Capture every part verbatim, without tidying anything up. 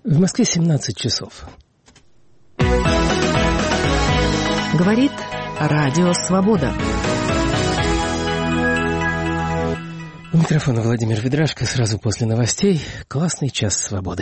В Москве семнадцать часов. Говорит Радио Свобода. У микрофона Владимир Ведрашко. Сразу после новостей классный час свободы.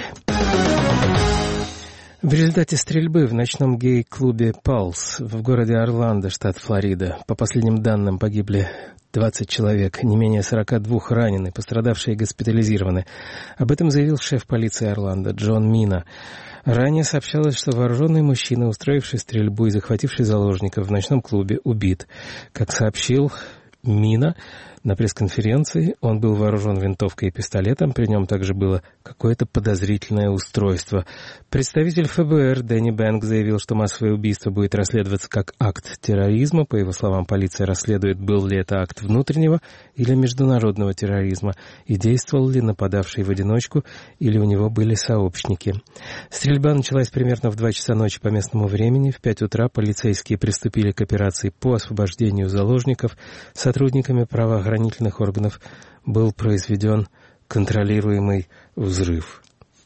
В результате стрельбы в ночном гей-клубе «Палс» в городе Орландо, штат Флорида, по последним данным, погибли двадцать человек, не менее сорок два ранены, пострадавшие госпитализированы. Об этом заявил шеф полиции Орландо Джон Мина. Ранее сообщалось, что вооруженный мужчина, устроивший стрельбу и захвативший заложников в ночном клубе, убит. Как сообщил Мина на пресс-конференции, он был вооружен винтовкой и пистолетом, при нем также было какое-то подозрительное устройство. Представитель эф бэ эр Дэнни Бэнк заявил, что массовое убийство будет расследоваться как акт терроризма. По его словам, полиция расследует, был ли это акт внутреннего или международного терроризма, и действовал ли нападавший в одиночку, или у него были сообщники. Стрельба началась примерно в два часа ночи по местному времени. В пять утра полицейские приступили к операции по освобождению заложников. Сотрудниками правоохранительных органов был произведен контролируемый взрыв.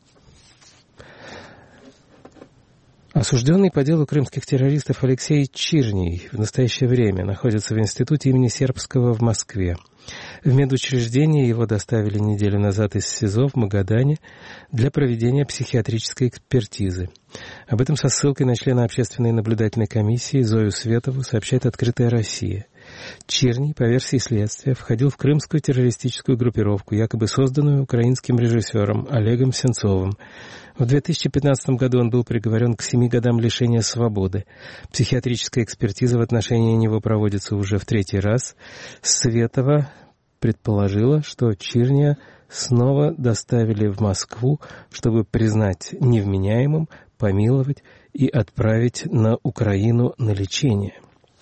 Осужденный по делу крымских террористов Алексей Чирний в настоящее время находится в институте имени Сербского в Москве. В медучреждение его доставили неделю назад из СИЗО в Магадане для проведения психиатрической экспертизы. Об этом со ссылкой на члена общественной наблюдательной комиссии Зою Светову сообщает «Открытая Россия». Чирний, по версии следствия, входил в крымскую террористическую группировку, якобы созданную украинским режиссером Олегом Сенцовым. В две тысячи пятнадцатом году он был приговорен к семи годам лишения свободы. Психиатрическая экспертиза в отношении него проводится уже в третий раз. Светова предположила, что Чирния снова доставили в Москву, чтобы признать невменяемым, помиловать и отправить на Украину на лечение.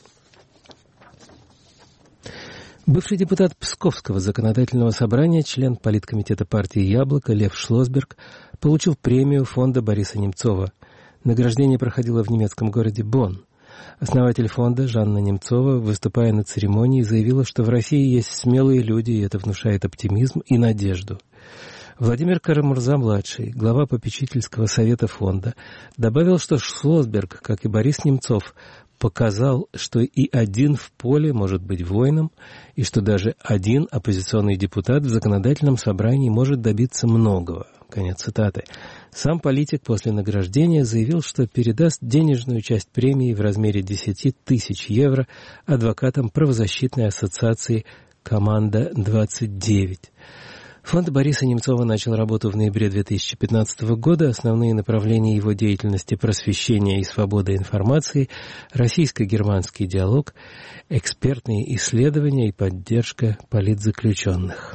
Бывший депутат Псковского законодательного собрания, член политкомитета партии «Яблоко» Лев Шлосберг получил премию фонда Бориса Немцова. Награждение проходило в немецком городе Бонн. Основатель фонда Жанна Немцова, выступая на церемонии, заявила, что в России есть смелые люди, и это внушает оптимизм и надежду. Владимир Карамурза-младший, глава попечительского совета фонда, добавил, что Шлосберг, как и Борис Немцов, показал, что и один в поле может быть воином, и что даже один оппозиционный депутат в законодательном собрании может добиться многого. Конец цитаты. Сам политик после награждения заявил, что передаст денежную часть премии в размере десять тысяч евро адвокатам правозащитной ассоциации «Команда двадцать девять». Фонд Бориса Немцова начал работу в ноябре две тысячи пятнадцатого года. Основные направления его деятельности — просвещение и свобода информации, российско-германский диалог, экспертные исследования и поддержка политзаключенных.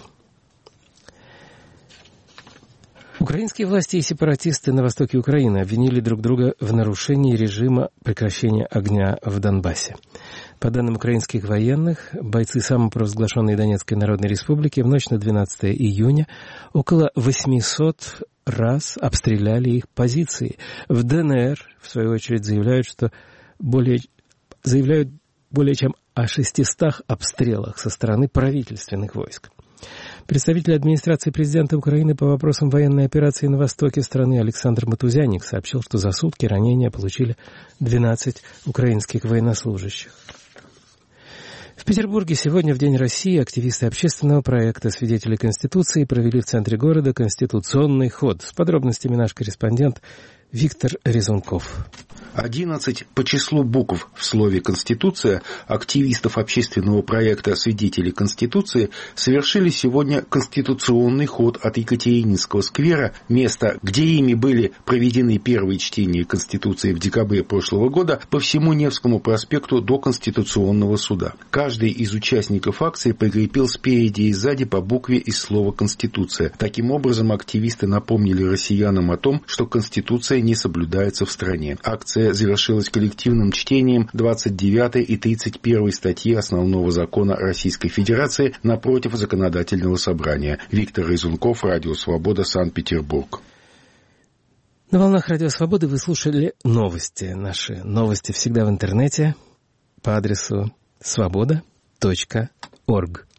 Украинские власти и сепаратисты на востоке Украины обвинили друг друга в нарушении режима прекращения огня в Донбассе. По данным украинских военных, бойцы самопровозглашенной Донецкой Народной Республики в ночь на двенадцатое июня около восемьсот раз обстреляли их позиции. В дэ эн эр, в свою очередь, заявляют, что более, заявляют более чем о шестистах обстрелах со стороны правительственных войск. Представитель администрации президента Украины по вопросам военной операции на востоке страны Александр Матузяник сообщил, что за сутки ранения получили двенадцать украинских военнослужащих. В Петербурге сегодня, в День России, активисты общественного проекта «Свидетели Конституции» провели в центре города конституционный ход. С подробностями наш корреспондент Виктор Резунков. одиннадцать по числу букв в слове «Конституция» активистов общественного проекта «Свидетели Конституции» совершили сегодня конституционный ход от Екатерининского сквера, места, где ими были проведены первые чтения Конституции в декабре прошлого года, по всему Невскому проспекту до Конституционного суда. Каждый из участников акции прикрепил спереди и сзади по букве из слова «Конституция». Таким образом, активисты напомнили россиянам о том, что Конституция не соблюдается в стране. Акция завершилась коллективным чтением двадцать девятой и тридцать первой статьи Основного закона Российской Федерации напротив законодательного собрания. Виктор Резунков, Радио Свобода, Санкт-Петербург. На волнах Радио Свободы вы слушали новости. Наши новости всегда в интернете по адресу свобода точка орг.